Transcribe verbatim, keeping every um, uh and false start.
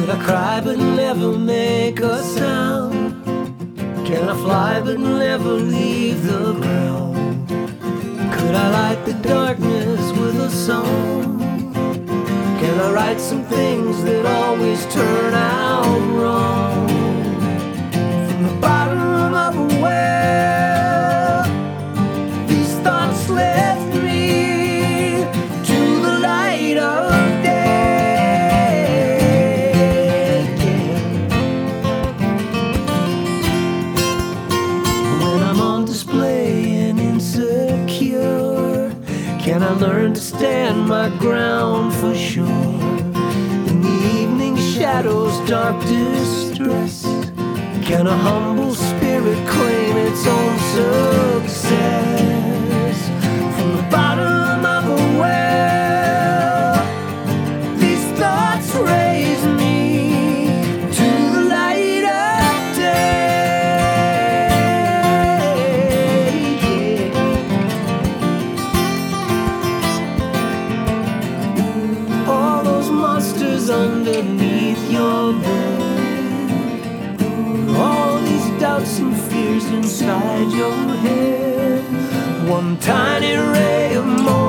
Could I cry but never make a sound? Can I fly but never leave the ground? Could I light the darkness with a song? Can I write some things that always turn out wrong? From the bottom of a well, these thoughts left me to the light of day. When I'm on display and insecure, can I learn to stand my ground for sure? In the evening shadows, dark distress, can a humble spirit claim its own success? From the bottom of a well, these thoughts raise me to the light of day. All those monsters underneath your bed, all these doubts and fears inside your head, one tiny ray of motion